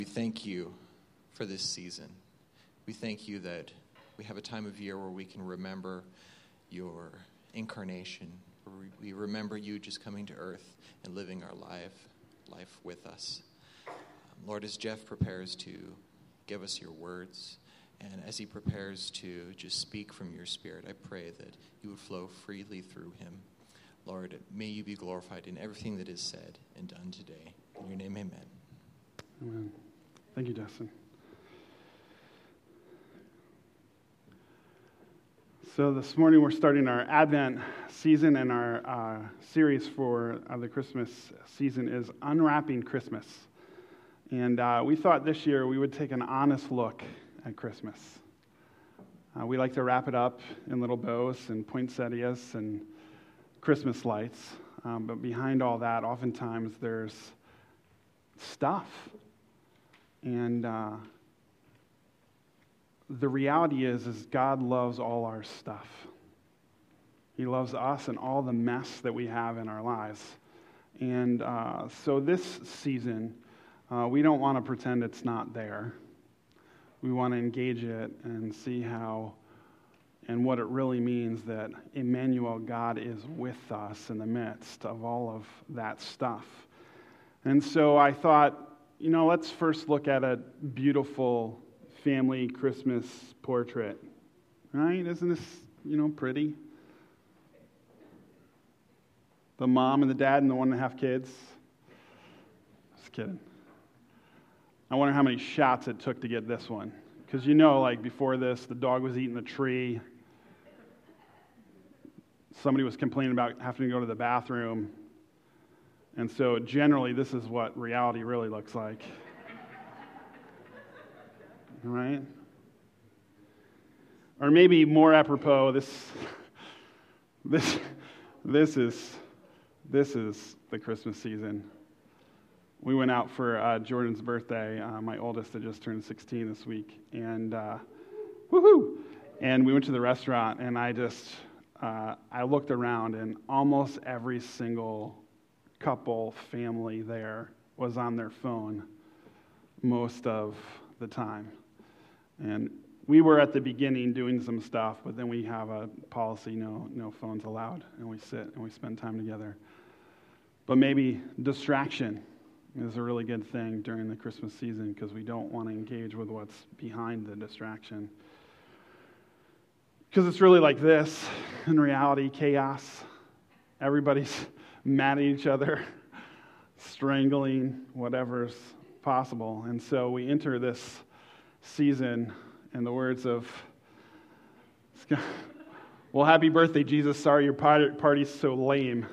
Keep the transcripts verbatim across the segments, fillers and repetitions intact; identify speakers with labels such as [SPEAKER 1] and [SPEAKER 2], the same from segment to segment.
[SPEAKER 1] We thank you for this season. We thank you that we have a time of year where we can remember your incarnation, where we remember you just coming to earth and living our life, life with us. Um, Lord, as Jeff prepares to give us your words, and as he prepares to just speak from your Spirit, I pray that you would flow freely through him. Lord, may you be glorified in everything that is said and done today. In your name, amen.
[SPEAKER 2] Amen. Thank you, Dustin. So this morning we're starting our Advent season, and our uh, series for uh, the Christmas season is Unwrapping Christmas. And uh, we thought this year we would take an honest look at Christmas. Uh, we like to wrap it up in little bows and poinsettias and Christmas lights, um, but behind all that, oftentimes there's stuff. And uh, the reality is, is God loves all our stuff. He loves us and all the mess that we have in our lives. And uh, so this season, uh, we don't want to pretend it's not there. We want to engage it and see how and what it really means that Emmanuel, God, is with us in the midst of all of that stuff. And so I thought, you know, let's first look at a beautiful family Christmas portrait, right? Isn't this, you know, pretty? The mom and the dad and the one and a half kids. Just kidding. I wonder how many shots it took to get this one. Because you know, like before this, the dog was eating the tree. Somebody was complaining about having to go to the bathroom. And so generally, this is what reality really looks like. Right? Or maybe more apropos, this this this is this is the Christmas season. We went out for uh, Jordan's birthday. Uh, my oldest had just turned sixteen this week, and uh, woohoo! And we went to the restaurant, and I just uh, I looked around, and almost every single couple, family there was on their phone most of the time. And we were at the beginning doing some stuff, but then we have a policy, no no phones allowed, and we sit and we spend time together. But maybe distraction is a really good thing during the Christmas season, because we don't want to engage with what's behind the distraction. Because it's really like this, in reality, chaos. Everybody's mad at each other, strangling, whatever's possible. And so we enter this season in the words of, well, happy birthday, Jesus. Sorry your party's so lame.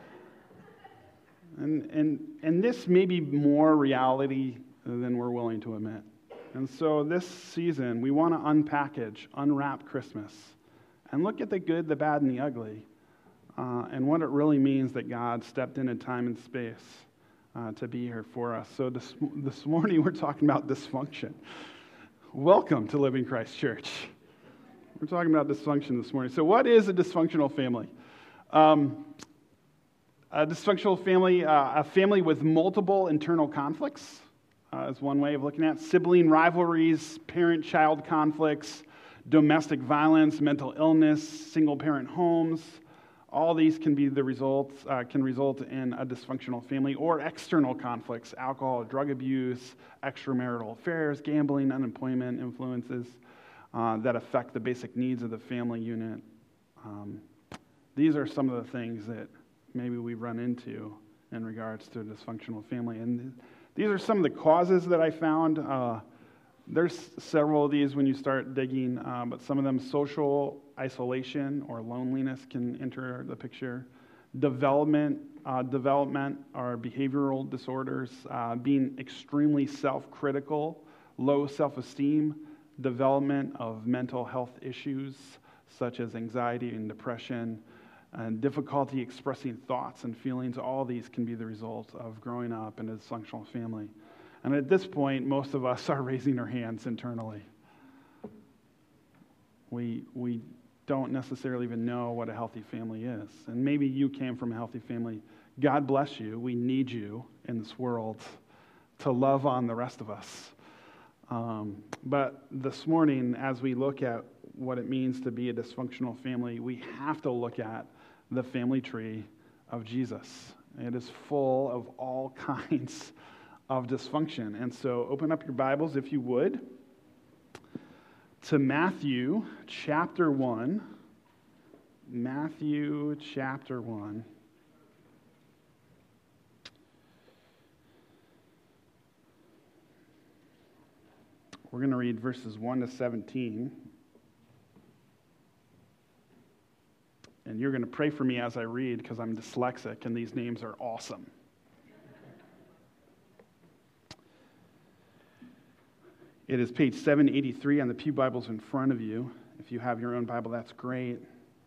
[SPEAKER 2] And, and, and this may be more reality than we're willing to admit. And so this season, we want to unpackage, unwrap Christmas, and look at the good, the bad, and the ugly. Uh, and what it really means that God stepped in in time and space uh, to be here for us. So this, this morning we're talking about dysfunction. Welcome to Living Christ Church. We're talking about dysfunction this morning. So what is a dysfunctional family? Um, a dysfunctional family, uh, a family with multiple internal conflicts uh, is one way of looking at it. Sibling rivalries, parent-child conflicts, domestic violence, mental illness, single-parent homes. All these can be the results, uh, can result in a dysfunctional family, or external conflicts, alcohol, drug abuse, extramarital affairs, gambling, unemployment, influences uh, that affect the basic needs of the family unit. Um, these are some of the things that maybe we run into in regards to a dysfunctional family. And these are some of the causes that I found. Uh, there's several of these when you start digging, uh, but some of them: social isolation or loneliness can enter the picture. Development, uh, development or behavioral disorders, uh, being extremely self-critical, low self-esteem, development of mental health issues such as anxiety and depression, and difficulty expressing thoughts and feelings. All these can be the result of growing up in a dysfunctional family. And at this point, most of us are raising our hands internally. We we don't necessarily even know what a healthy family is. And maybe you came from a healthy family. God bless you. We need you in this world. to love on the rest of us. Um, but this morning, as we look at what it means to be a dysfunctional family, we have to look at the family tree of Jesus. It is full of all kinds of dysfunction. And so open up your Bibles, if you would, to Matthew chapter one. Matthew chapter one. We're going to read verses one to seventeen. And you're going to pray for me as I read because I'm dyslexic and these names are awesome. It is page seven eighty-three on the Pew Bibles in front of you. If you have your own Bible, that's great.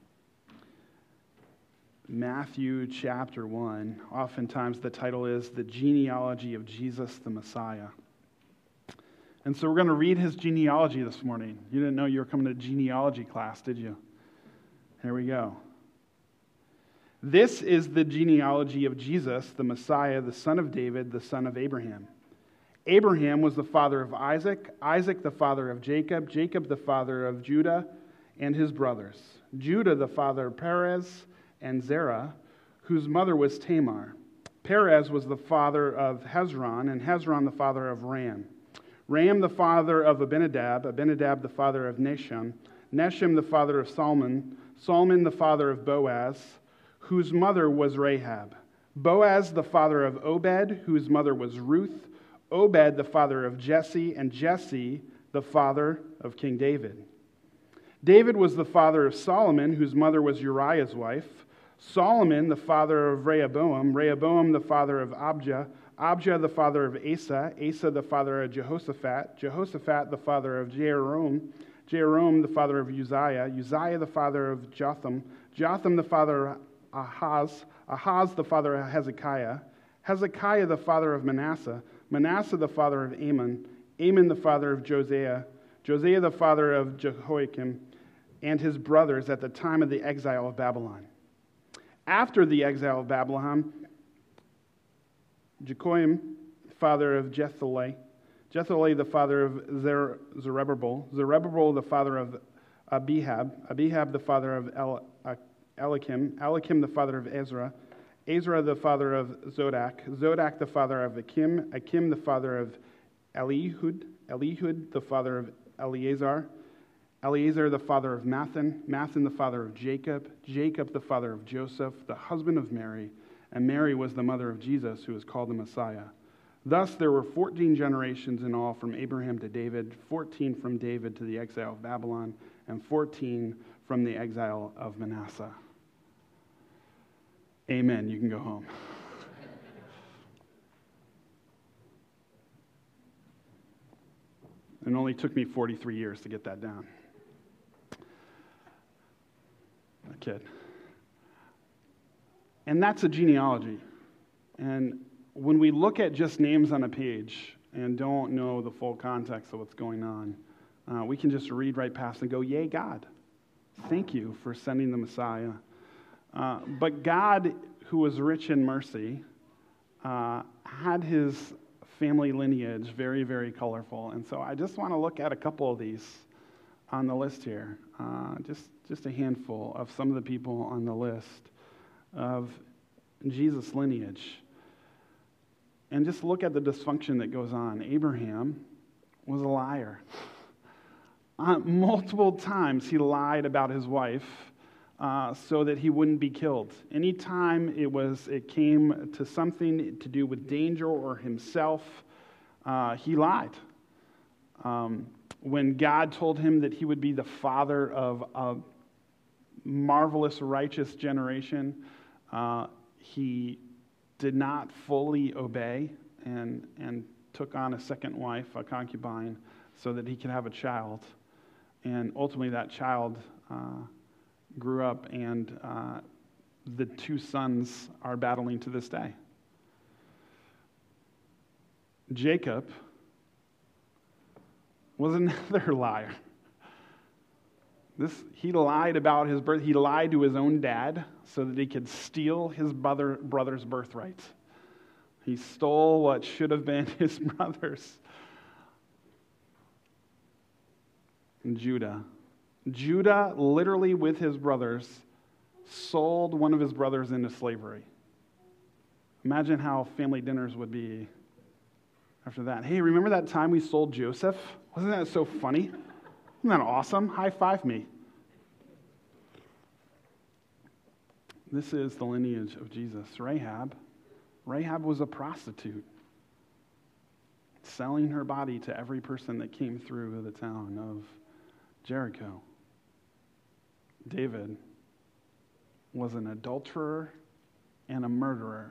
[SPEAKER 2] Matthew chapter one. Oftentimes the title is The Genealogy of Jesus the Messiah. And so we're going to read his genealogy this morning. You didn't know you were coming to genealogy class, did you? Here we go. This is the genealogy of Jesus, the Messiah, the son of David, the son of Abraham. Abraham was the father of Isaac, Isaac the father of Jacob, Jacob the father of Judah and his brothers, Judah the father of Perez and Zerah, whose mother was Tamar. Perez was the father of Hezron, and Hezron the father of Ram. Ram the father of Abinadab, Abinadab the father of Nahshon, Nahshon the father of Salmon, Salmon the father of Boaz, whose mother was Rahab. Boaz the father of Obed, whose mother was Ruth, Obed the father of Jesse, and Jesse the father of King David. David was the father of Solomon, whose mother was Uriah's wife. Solomon the father of Rehoboam, Rehoboam the father of Abijah, Abijah the father of Asa, Asa the father of Jehoshaphat, Jehoshaphat the father of Jehoram, Jehoram the father of Uzziah, Uzziah the father of Jotham, Jotham the father of Ahaz, Ahaz the father of Hezekiah, Hezekiah the father of Manasseh, Manasseh the father of Amon, Amon the father of Josiah, Josiah the father of Jehoiakim, and his brothers at the time of the exile of Babylon. After the exile of Babylon, Jehoiakim, father of Jethalel, Jethalel the father of Zer- Zerubbabel, Zerubbabel the father of Abihab, Abihab the father of El- Elikim, Elikim the father of Ezra, Ezra the father of Zodak, Zodak the father of Akim, Akim the father of Elihud, Elihud the father of Eleazar, Eleazar the father of Mathan, Mathan the father of Jacob, Jacob the father of Joseph, the husband of Mary, and Mary was the mother of Jesus, who is called the Messiah. Thus there were fourteen generations in all from Abraham to David, fourteen from David to the exile of Babylon, and fourteen from the exile of Manasseh. Amen. You can go home. It only took me forty-three years to get that down. A kid. And that's a genealogy. And when we look at just names on a page and don't know the full context of what's going on, uh, we can just read right past and go, yay, God. Thank you for sending the Messiah. Uh, but God, who was rich in mercy, uh, had his family lineage very, very colorful. And so I just want to look at a couple of these on the list here. Uh, just, just a handful of some of the people on the list of Jesus' lineage. And just look at the dysfunction that goes on. Abraham was a liar. Uh, multiple times he lied about his wife uh, so that he wouldn't be killed. Anytime it was, it came to something to do with danger or himself, uh, he lied. Um, when God told him that he would be the father of a marvelous, righteous generation, uh, he did not fully obey and, and took on a second wife, a concubine, so that he could have a child. And ultimately that child uh, grew up, and uh, the two sons are battling to this day. Jacob was another liar. This, he lied about his birth. He lied to his own dad so that he could steal his brother, brother's birthright. He stole what should have been his brother's. And Judah. Judah, literally with his brothers, sold one of his brothers into slavery. Imagine how family dinners would be after that. Hey, remember that time we sold Joseph? Wasn't that so funny? Isn't that awesome? High five me. This is the lineage of Jesus. Rahab. Rahab was a prostitute, selling her body to every person that came through the town of Jericho. David was an adulterer and a murderer.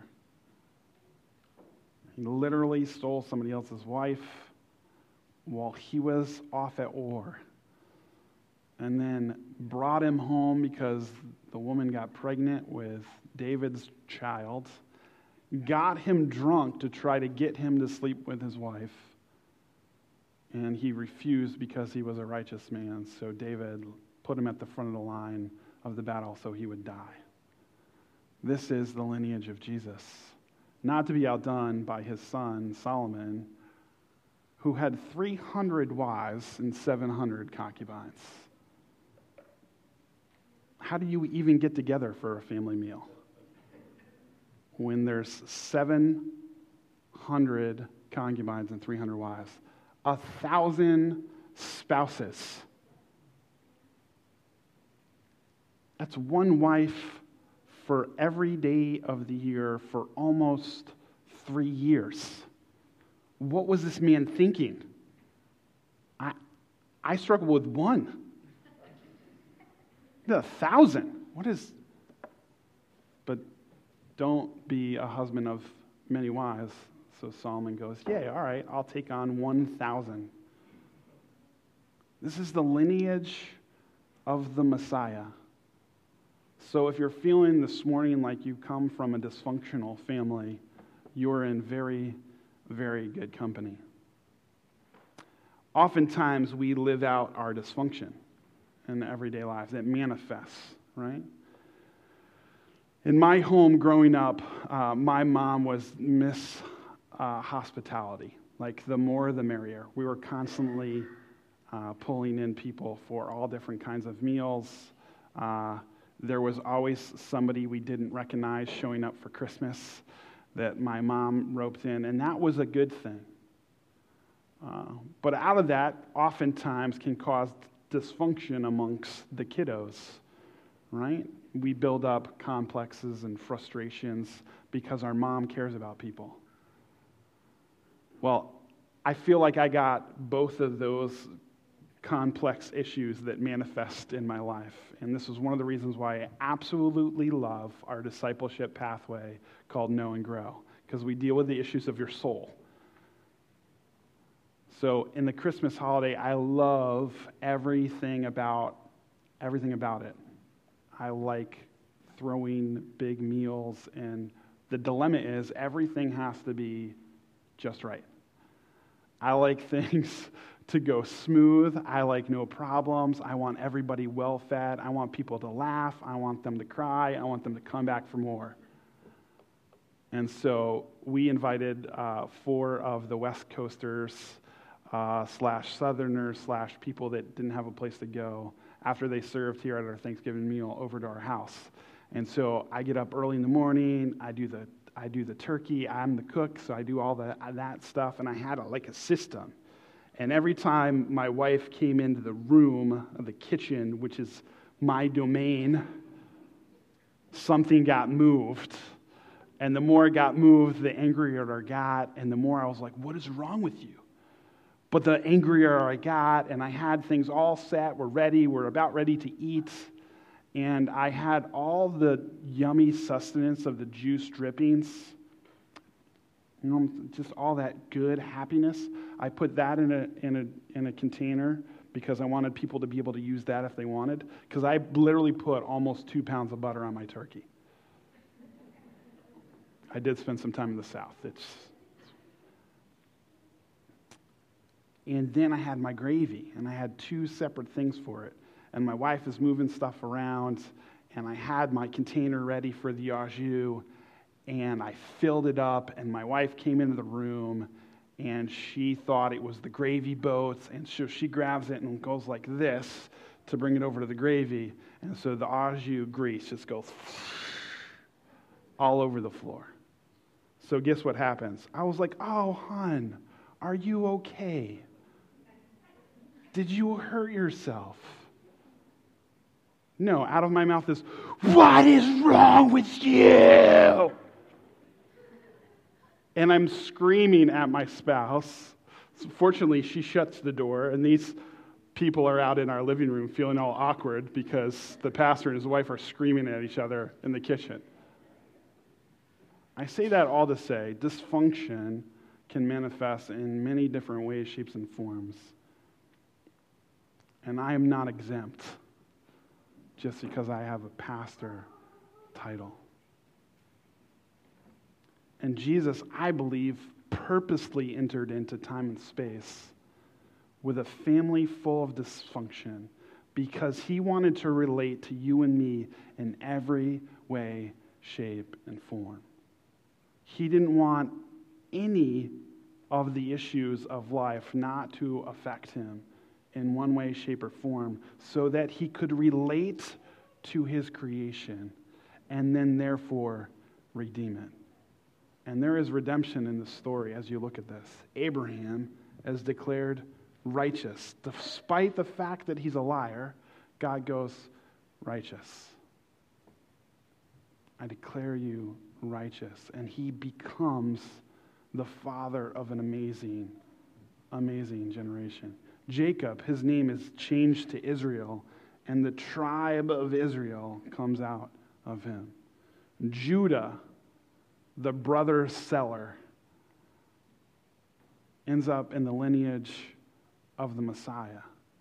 [SPEAKER 2] He literally stole somebody else's wife while he was off at war, and then brought him home because the woman got pregnant with David's child, got him drunk to try to get him to sleep with his wife, and he refused because he was a righteous man, so David put him at the front of the line of the battle so he would die. This is the lineage of Jesus, not to be outdone by his son Solomon, who had three hundred wives and seven hundred concubines. How do you even get together for a family meal when there's seven hundred concubines and three hundred wives? A thousand spouses. That's one wife for every day of the year for almost three years. What was this man thinking? I, I struggle with one. A thousand. What is... But don't be a husband of many wives. So Solomon goes, yeah, all right, I'll take on one thousand. This is the lineage of the Messiah. So if you're feeling this morning like you come from a dysfunctional family, you're in very, very good company. Oftentimes we live out our dysfunction in everyday lives. It manifests, right? In my home growing up, uh, my mom was Miss uh, Hospitality. Like, the more the merrier. We were constantly uh, pulling in people for all different kinds of meals. Uh, there was always somebody we didn't recognize showing up for Christmas that my mom roped in, and that was a good thing. Uh, but out of that, oftentimes can cause dysfunction amongst the kiddos, right? We build up complexes and frustrations because our mom cares about people. Well, I feel like I got both of those complex issues that manifest in my life. And this is one of the reasons why I absolutely love our discipleship pathway called Know and Grow, because we deal with the issues of your soul. So in the Christmas holiday, I love everything about everything about it. I like throwing big meals, and the dilemma is everything has to be just right. I like things to go smooth. I like no problems. I want everybody well fed. I want people to laugh. I want them to cry. I want them to come back for more. And so we invited uh, four of the West Coasters uh, slash Southerners slash people that didn't have a place to go after they served here at our Thanksgiving meal over to our house. And so I get up early in the morning. I do the I do the turkey. I'm the cook, so I do all the, that stuff. And I had a, like a system. And every time my wife came into the room, the kitchen, which is my domain, something got moved. And the more it got moved, the angrier I got. And the more I was like, what is wrong with you? But the angrier I got, and I had things all set. We're ready. We're about ready to eat. And I had all the yummy sustenance of the juice drippings. You know, just all that good happiness. I put that in a in a in a container because I wanted people to be able to use that if they wanted. Because I literally put almost two pounds of butter on my turkey. I did spend some time in the South. It's and then I had my gravy, and I had two separate things for it. And my wife is moving stuff around, and I had my container ready for the au jus. and I filled it up, and my wife came into the room, and she thought it was the gravy boats, and so she grabs it and goes like this to bring it over to the gravy, and so the au jus grease just goes all over the floor. So guess what happens? I was like, oh, hon, are you okay? Did you hurt yourself? No, out of my mouth is, what is wrong with you? And I'm screaming at my spouse. Fortunately, she shuts the door, and these people are out in our living room feeling all awkward because the pastor and his wife are screaming at each other in the kitchen. I say that all to say dysfunction can manifest in many different ways, shapes, and forms. And I am not exempt just because I have a pastor title. And Jesus, I believe, purposely entered into time and space with a family full of dysfunction because he wanted to relate to you and me in every way, shape, and form. He didn't want any of the issues of life not to affect him in one way, shape, or form so that he could relate to his creation and then therefore redeem it. And there is redemption in the story as you look at this. Abraham is declared righteous. Despite the fact that he's a liar, God goes, righteous. I declare you righteous. And he becomes the father of an amazing, amazing generation. Jacob, his name is changed to Israel, and the tribe of Israel comes out of him. Judah, the brother seller, ends up in the lineage of the Messiah.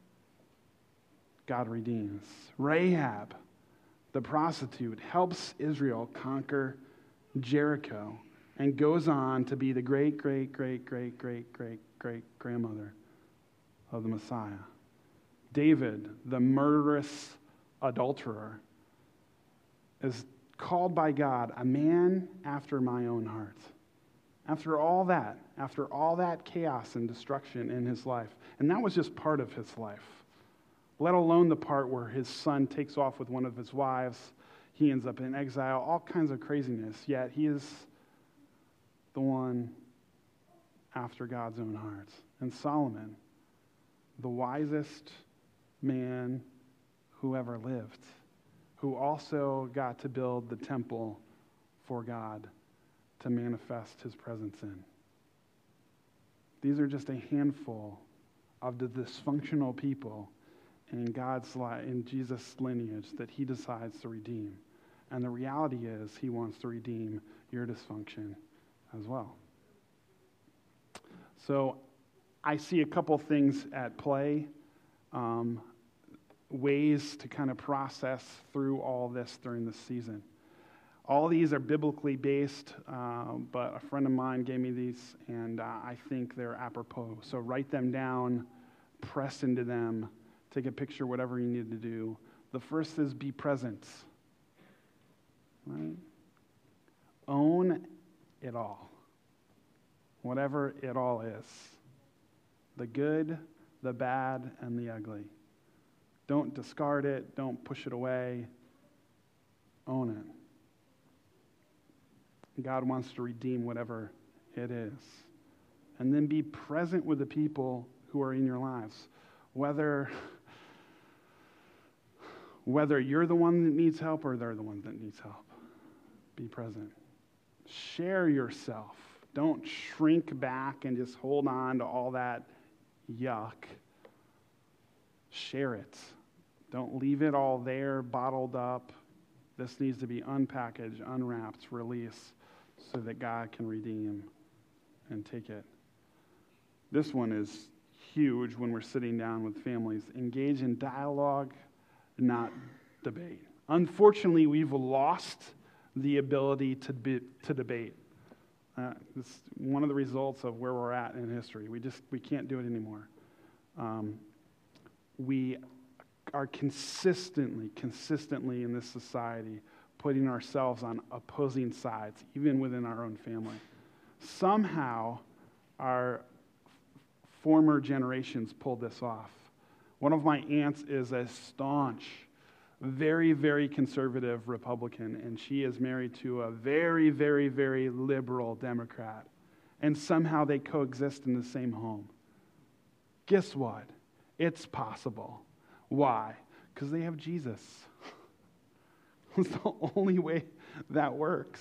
[SPEAKER 2] God redeems. Rahab, the prostitute, helps Israel conquer Jericho and goes on to be the great, great, great, great, great, great, great grandmother of the Messiah. David, the murderous adulterer, is called by God a man after my own heart. After all that, after all that chaos and destruction in his life, and that was just part of his life, let alone the part where his son takes off with one of his wives, he ends up in exile, all kinds of craziness, yet he is the one after God's own heart. And Solomon, the wisest man who ever lived, who also got to build the temple for God to manifest his presence in. These are just a handful of the dysfunctional people in God's li- in Jesus' lineage that he decides to redeem. And the reality is he wants to redeem your dysfunction as well. So I see a couple things at play. Um, ways to kind of process through all this during this season. All these are biblically based, uh, but a friend of mine gave me these, and uh, I think they're apropos. So write them down, press into them, take a picture, whatever you need to do. The first is be present. Right? Own it all. Whatever it all is. The good, the bad, and the ugly. Don't discard it. Don't push it away. Own it. God wants to redeem whatever it is. And then be present with the people who are in your lives. Whether, whether you're the one that needs help or they're the one that needs help. Be present. Share yourself. Don't shrink back and just hold on to all that yuck. Share it. Don't leave it all there, bottled up. This needs to be unpackaged, unwrapped, released, so that God can redeem and take it. This one is huge when we're sitting down with families. Engage in dialogue, not debate. Unfortunately, we've lost the ability to be, to debate. Uh, it's one of the results of where we're at in history. We just we can't do it anymore. Um, we are consistently, consistently in this society putting ourselves on opposing sides, even within our own family. Somehow, our former generations pulled this off. One of my aunts is a staunch, very, very conservative Republican, and she is married to a very, very, very liberal Democrat. And somehow they coexist in the same home. Guess what? It's possible. Why? Because they have Jesus. It's the only way that works.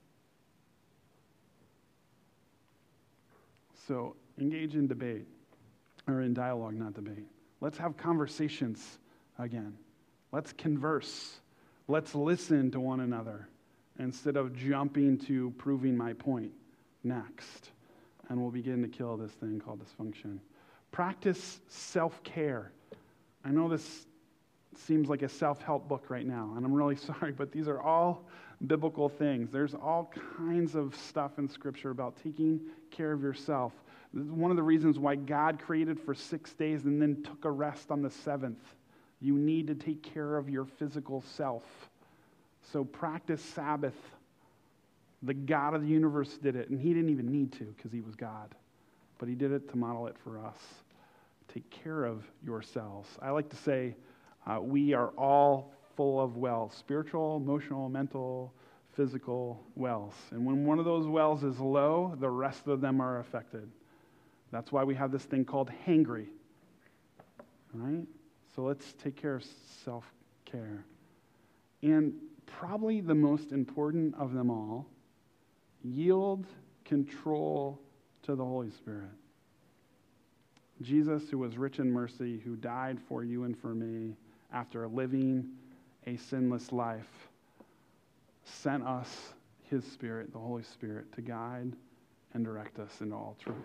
[SPEAKER 2] So engage in debate, or in dialogue, not debate. Let's have conversations again. Let's converse. Let's listen to one another instead of jumping to proving my point next. And we'll begin to kill this thing called dysfunction. Practice self-care. I know this seems like a self-help book right now, and I'm really sorry, but these are all biblical things. There's all kinds of stuff in Scripture about taking care of yourself. This is one of the reasons why God created for six days and then took a rest on the seventh. You need to take care of your physical self. So practice Sabbath. The God of the universe did it, and he didn't even need to because he was God. But he did it to model it for us. Take care of yourselves. I like to say uh, we are all full of wells, spiritual, emotional, mental, physical wells. And when one of those wells is low, the rest of them are affected. That's why we have this thing called hangry. Right? So let's take care of self-care. And probably the most important of them all, yield control to the Holy Spirit. Jesus, who was rich in mercy, who died for you and for me after living a sinless life, sent us his Spirit, the Holy Spirit, to guide and direct us into all truth.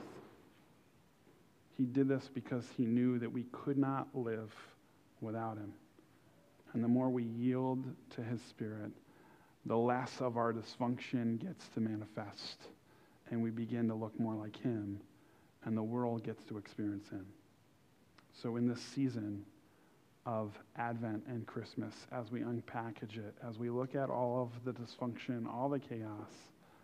[SPEAKER 2] He did this because he knew that we could not live without him. And the more we yield to his Spirit, the less of our dysfunction gets to manifest, and we begin to look more like him, and the world gets to experience him. So in this season of Advent and Christmas, as we unpackage it, as we look at all of the dysfunction, all the chaos,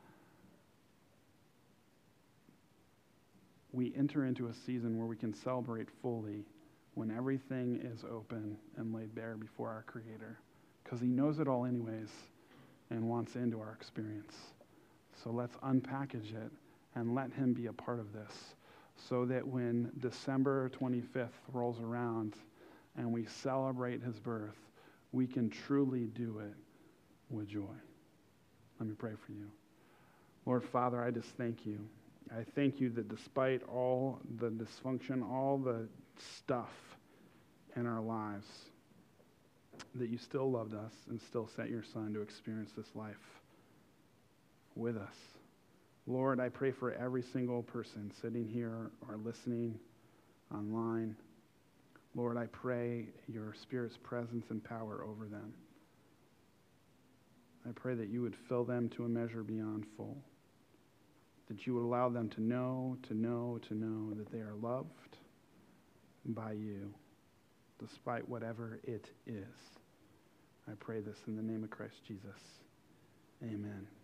[SPEAKER 2] we enter into a season where we can celebrate fully when everything is open and laid bare before our Creator, because he knows it all anyways and wants into our experience. So let's unpackage it and let him be a part of this, so that when December twenty-fifth rolls around and we celebrate his birth, we can truly do it with joy. Let me pray for you. Lord Father, I just thank you. I thank you that despite all the dysfunction, all the stuff in our lives, that you still loved us and still sent your Son to experience this life with us. Lord, I pray for every single person sitting here or listening online. Lord, I pray your Spirit's presence and power over them. I pray that you would fill them to a measure beyond full, that you would allow them to know, to know, to know that they are loved by you, despite whatever it is. I pray this in the name of Christ Jesus. Amen.